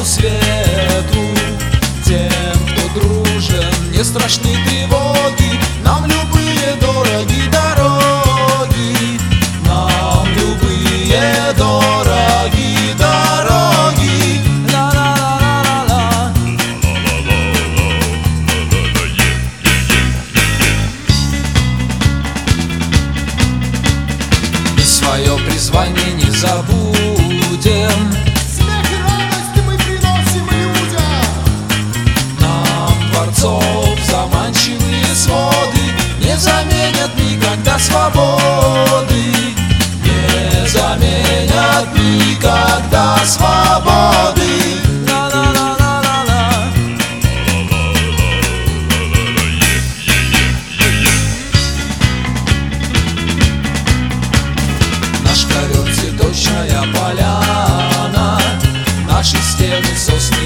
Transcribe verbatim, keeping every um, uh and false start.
свету. Тем, кто дружен, не страшны тревоги. Нам любые дороги дороги, нам любые дороги дороги. Ла-ла-ла-ла-ла. И свое призвание не забудем. Смех и радость мы приносим людям. Нам дворцов заманчивые своды не заменят никогда свободы, не заменят никогда свободы. Ла-ла-ла-ла-ла-ла. Наш ковер цветочная поляна, наши стены сосны